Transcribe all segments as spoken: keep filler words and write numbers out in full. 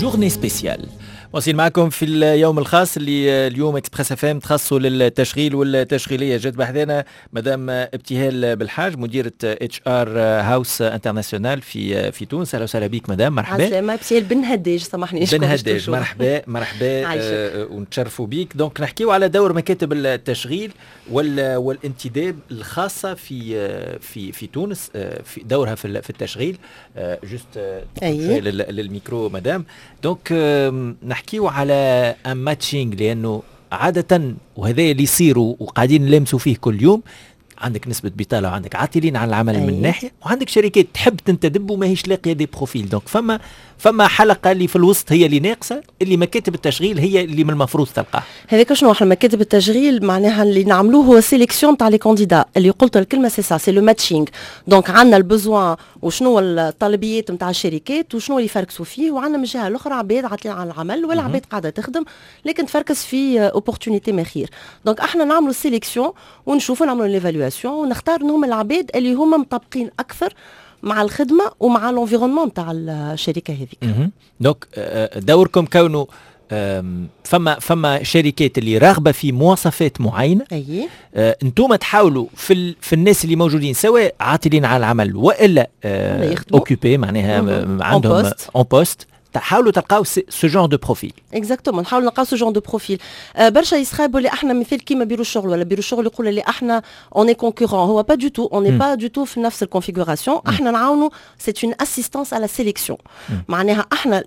جورني سبيسيال. واصلين معكم في اليوم الخاص اللي اليوم اكسبريس اف ام تخصصوا للتشغيل والتشغيليه. جات بحذنا مدام ابتهال بالحاج مديره اتش ار هاوس انترناسيونال في في تونس. اهلا وسهلا بك مدام. مرحبا. عسلامة ابتهال بن هداج. سامحني بن هداج. مرحبا مرحبا آه ونتشرفوا بيك. دونك نحكيو على دور مكاتب التشغيل وال والانتداب الخاصه في في في تونس، في دورها في التشغيل. جوست للميكرو مدام. دونك نحكيو على ان ماتشينغ، لانه عاده وهذا اللي يصيروا وقاعدين نلمسوا فيه كل يوم. عندك نسبة بطالة وعندك عاطلين عن العمل أيه. من ناحية، وعندك شركات تحب تنتدب وماهيش لاقية دي بروفيل. دونك فما فما حلقة اللي في الوسط هي اللي ناقصة، اللي مكاتب التشغيل هي اللي من المفروض تلقاه. هذاك شنو احنا مكاتب التشغيل معناها اللي نعملوه هو سيليكسيون تاع لي كانديدا. اللي قلت الكلمة سي سا، سي لو ماتشينغ. دونك عندنا البزوان وشنو الطلبيات نتاع الشركات وشنو اللي يفركسوا فيه، وعندنا من الجهة الأخرى عباد عاطلين عن العمل ولا عباد قاعدة تخدم لكن تفركس في اوبورتونيتي ما خير. دونك احنا نعملوا سيليكسيون ونشوفوا نعملوا ليفالواسيون ونختار نهم العباد اللي هما مطابقين اكثر مع الخدمه ومع الانفيرونمون تاع الشركه هذيك. دونك دوركم كونه فما فما شركات اللي راغبه في مواصفات معينه. اي آه، انتم تحاولوا في ال... في الناس اللي موجودين سواء عاطلين على العمل والا اوكوبي، معناها عندهم اون بوست، تحاولوا تلقاو سو جون دو بروفيل. اكزاكتومون نحاولوا نلقاو سو جون دو بروفيل. آه برشا يسخابوا اللي احنا مثال كيما بيرو الشغل ولا بيرو الشغل يقول اللي احنا اون اي كونكورون. هو با دو تو، اون اي با دو تو في نفس الكونفيغوراسيون. احنا نعاونوا سي اون اسيستانس على سيليكسيون. معناها احنا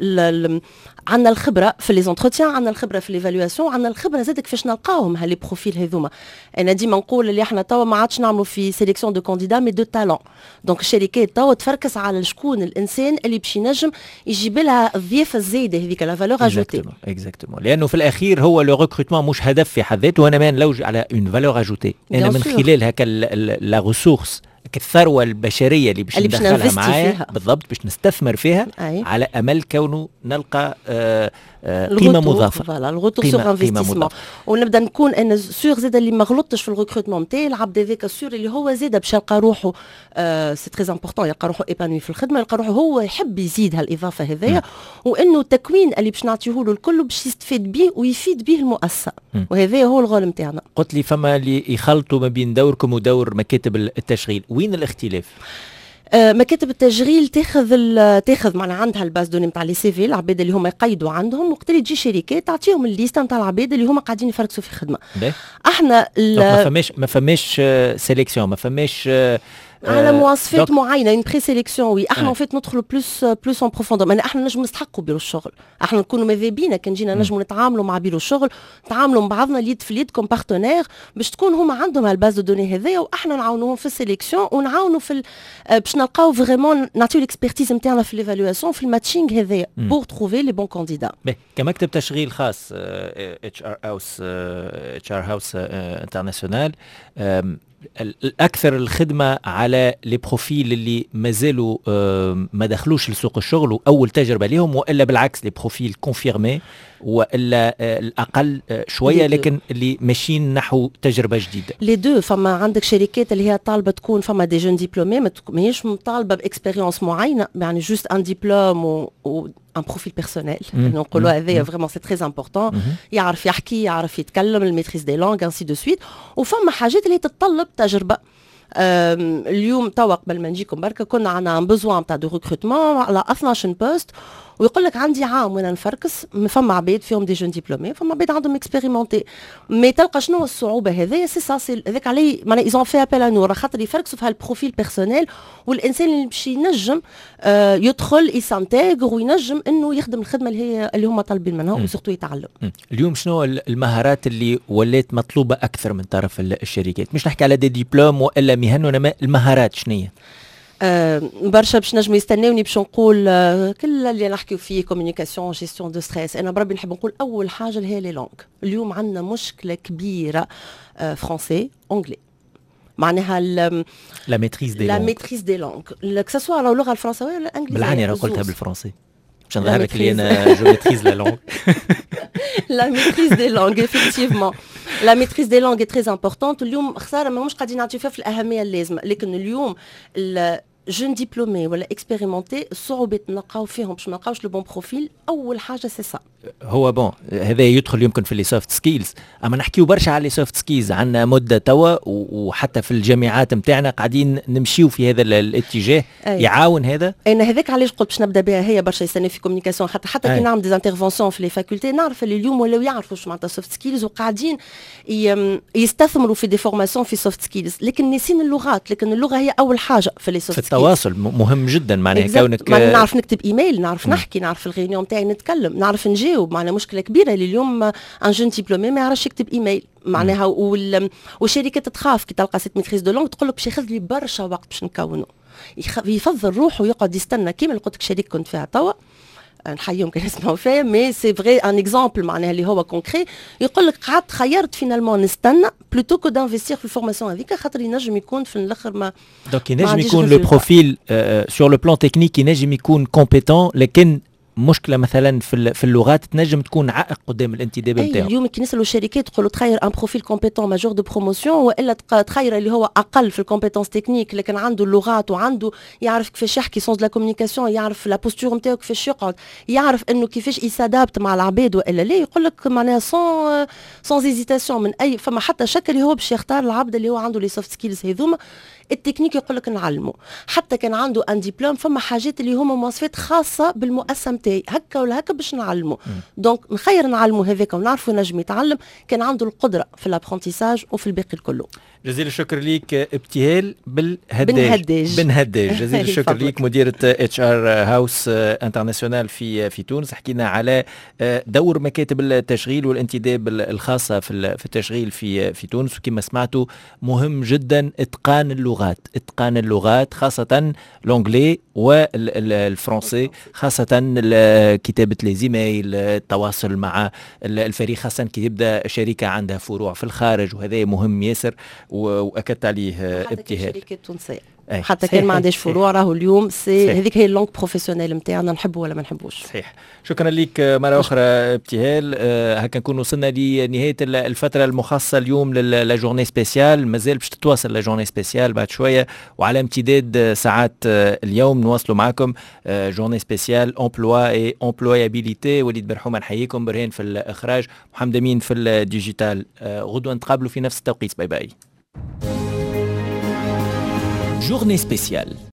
عندنا الخبره في لي زونتروتيان، عندنا الخبره في ليفالواسيون، عندنا الخبره زاد كيفاش نلقاوهم هالي بروفيل هذوما. انا ديما نقول اللي احنا توا ما عادش نعملوا في سيليكسيون دو كانديدا مي دو تالون. دونك الشركات توا تفركس على شكون الانسان اللي باش ينجم يجيب لها الضيافه الزايده هذيك لا فالور اجوتي. اكزاكتومون، لانه في الاخير هو لو ريكروتمون مش هدف في حد ذاته، وانا ما نلوج على اون فالور اجوتي. انا من خلال هكا لا ريسورس الثروه البشريه اللي باش ندخلها معايا بالضبط، باش نستثمر فيها أي. على امل كونه نلقى آه آه قيمه مضافه. فوالا الغوتور سور انفستيسمون. ونبدا نكون انا سور زاد اللي ما غلطتش في الريكروتمون نتاعي. العبد هذاك سور اللي هو زاد باش يلقى روحه آه سي تري امبورطون، يلقى روحه ايبانوي في الخدمه، يلقى روحه هو يحب يزيد هالاضافه هذيا، وانه التكوين اللي باش نعطيه له الكل باش يستفيد به ويفيد به المؤسسه. وهذا هو الغول نتاعنا. قلت لي فما اللي يخلطوا ما بين دوركم ودور مكاتب التشغيل، وين الاختلاف؟ آه مكاتب التشغيل تاخذ تاخذ معنا عندها الباز دوني نتاع لي سي في، العباد اللي هما يقيدوا عندهم، وقت اللي تجي شركات تعطيهم الليسته نتاع العباد اللي هما قاعدين يفركسوا في خدمه. احنا ما فماش ما فماش سيليكسيون، ما فماش على مواصفات معينه، اون بري سيليكسيون. وي احنا فيت ندخلوا بلوس بلوس اون بروفوندور. يعني احنا نجموا نستحقوا بيرو الشغل، احنا نكونوا ماذا بينا كان جينا نجموا نتعاملوا مع بيرو الشغل، نتعاملوا مع بعضنا اليد في اليد كوم بارتنير باش تكون هما عندهم هالباز دو دوني هذايا، واحنا نعاونوهم في السيليكسيون ونعاونوا في باش نلقاو فريمون نعطيو الاكسبرتيز نتاعنا في ليفالواسيون في الماتشينغ هذايا بور تروفي لي بون كانديدا. كمكتب تشغيل خاص اتش ار هاوس اتش ار هاوس انترناسيونال، الأكثر الخدمة على لي بروفيل اللي مازالوا ما دخلوش لسوق الشغل وأول تجربة لهم، وإلا بالعكس لي بروفيل كونفيرمي، وإلا الأقل شوية لكن اللي ماشيين نحو تجربة جديدة؟ لي دو. فما عندك شركات اللي هي طالبة تكون فما دي جون ديبلومي، ماهيش مطالبة بإكسبيريونس معينة، يعني جوست ان ديبلوم و, و ان بروفيل بيرسونيل نقولوا هذايا فريمون سي تري امبورطون. يعرف يحكي، يعرف يتكلم، الميتريز دي لونغ انسي دو سويت. وفما حاجات اللي تتطلب تجربه. اليوم توا قبل ما نجيكم بركه كنا عندنا ان بوزوان تاع دو ريكروتمون على اثناش بوست، ويقول لك عندي عام وانا نفركس. فما عباد فيهم دي جون ديبلومي، فما عباد عندهم اكسبيريمونتي. مي تلقى شنو الصعوبه هذايا؟ سي سا سي هذاك علي معناها ايزون في ابل انور خاطر يفركسوا في هالبروفيل بيرسونيل، والانسان اللي باش ينجم آه يدخل يسانتيغ وينجم انه يخدم الخدمه اللي هي اللي هما طالبين منها وسورتو يتعلم. اليوم شنو المهارات اللي ولات مطلوبه اكثر من طرف الشركات؟ مش نحكي على دي دبلوم والا مهن، وانما المهارات شنو هي؟ آه برشا باش نجموا يستناوني باش نقول آه كل اللي نحكيو فيه كومونيكاسيون جيستيون دو ستريس. انا بربي نحب نقول اول حاجه اللي هي لي لونغ. اليوم عندنا مشكله كبيره آه فرونسي انجلي، معناها لا ميتريز دي لا ميتريز دي لونغ كسوا على اللغه الفرنسويه ولا الانجليزيه. بالعني راه قلتها بالفرنسي باش نظهر لك اللي انا جو ميتريز لا لونغ. لا ميتريز دي لونغ effectivement لا ميتريز دي لونغ est très importante. اليوم خساره ماهمش قاعدين نعطيو فيها في الاهميه اللازمه، لكن اليوم جون ديبلومي ولا اكسبيريمونتي صعوبه نلقاو فيهم باش ما نلقاوش لو بون بروفيل. اول حاجه سي سا هو بون هذا يدخل يمكن في لي سوفت سكيلز، اما نحكيو برشا على لي سوفت سكيلز عندنا مده توا، وحتى في الجامعات نتاعنا قاعدين نمشيو في هذا الاتجاه. أي. يعاون هذا. انا هذاك علاش قلت باش نبدا بها هي برشا يسنى في كوميونيكاسيون، حتى حتى كي نعمل دي انترفونسيون في لي فاكولتي نعرف اللي اليوم ولاو يعرفوا شو معناتها سوفت سكيلز وقاعدين يستثمروا في دي فورماسيون في سوفت سكيلز، لكن ناسين اللغات. لكن اللغه هي اول حاجه في لي سوفت سكيلز، في التواصل مهم جدا. معناها كونك نعرف نكتب ايميل، نعرف نحكي، نعرف في الغينيون نتاعي نتكلم، نعرف نجاوب. معنا مشكله كبيره اللي اليوم ان جون ديبلومي ما يعرفش يكتب ايميل معناها. والشركات تخاف كي تلقى سيت ميتريز دو لونغ تقول لك باش ياخذ لي برشا وقت باش نكونه، يفضل روحه ويقعد يستنى كيما اللي قلت لك شريك كنت فيها توا نحييهم كان يسمعوا فيا. مي سي فري ان اكزامبل معناها اللي هو كونكري، يقول لك قعدت خيرت فينالمون نستنى بلوتو كو دانفستير في الفورماسيون هذيك، خاطر ينجم يكون في الاخر ما دونك ينجم يكون لو بروفيل سور لو بلان تكنيك ينجم يكون كومبيتون، لكن مشكله مثلا في في اللغات تنجم تكون عائق قدام الانتداب نتاعو. اليوم كي نسالوا الشركات تقولوا تخير ان بروفيل كومبيتون ماجور دو بروموسيون، والا تخير اللي هو اقل في الكومبيتونس تكنيك لكن عنده اللغات وعنده يعرف كيفاش يحكي سونس لا كوميونيكاسيون، يعرف لا بوستور نتاعو كيفاش يقعد، يعرف انه كيفاش يسادابت مع العباد والا لا. يقول لك معناها سون سون هيزيتاسيون من اي فما حتى شك اللي هو باش يختار العبد اللي هو عنده لي سوفت سكيلز هذوما. التكنيك يقول لك نعلمه، حتى كان عنده ان ديبلوم فما حاجات اللي هما مواصفات خاصه بالمؤسسه نتاعي هكا ولا هكا باش نعلمه. دونك نخير نعلمه هذاك ونعرفه ينجم يتعلم كان عنده القدره في الابرونتيساج وفي الباقي الكله. جزيل الشكر ليك ابتهال بالهداج بن هداج بن هداج جزيل الشكر ليك مديرة اتش ار هاوس انترناسيونال في في تونس. حكينا على دور مكاتب التشغيل والانتداب الخاصة في في التشغيل في في تونس، وكما سمعتوا مهم جدا اتقان اللغات، اتقان اللغات خاصة لونجلي والفرنسي، خاصة كتابة لي زيميل، التواصل مع الفريق، خاصة كي يبدا شركة عندها فروع في الخارج، وهذا مهم ياسر واكدت عليه ابتهال. شركات تونسيه حتى كان ما عندهاش فروع راهو اليوم سي هذيك هي اللونغ بروفيسيونيل نتاعنا، نحبه ولا ما نحبوش. صحيح. شكرا لك مره اخرى ابتهال. هكا نكون وصلنا لنهايه الفتره المخصصه اليوم للجورني سبيسيال. مازال باش تتواصل لجورني سبيسيال بعد شويه، وعلى امتداد ساعات اليوم نواصلوا معكم جورني سبيسيال امبلوا اي امبلويابيليتي. وليد برحومه نحييكم، برهان في الاخراج، محمد امين في الديجيتال. غدوه نتقابلوا في نفس التوقيت. باي باي. Journée spéciale.